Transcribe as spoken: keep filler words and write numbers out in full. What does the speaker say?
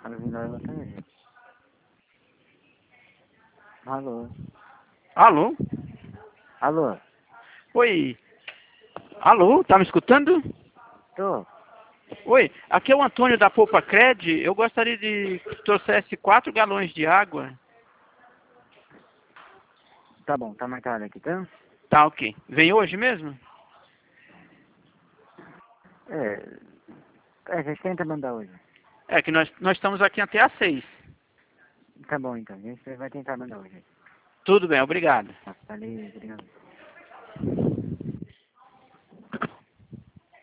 Alô, gente. Alô. Alô? Alô. Oi. Alô, tá me escutando? Tô. Oi, aqui é o Antônio da Poupa Cred. Eu gostaria de que trouxesse quatro galões de água. Tá bom, tá marcado aqui, tá? Tá, ok. Vem hoje mesmo? É. É, a gente tenta mandar hoje. É que nós, nós estamos aqui até às seis. Tá bom então, a gente vai tentar mandar hoje. Tudo bem, obrigado. Valeu, obrigado.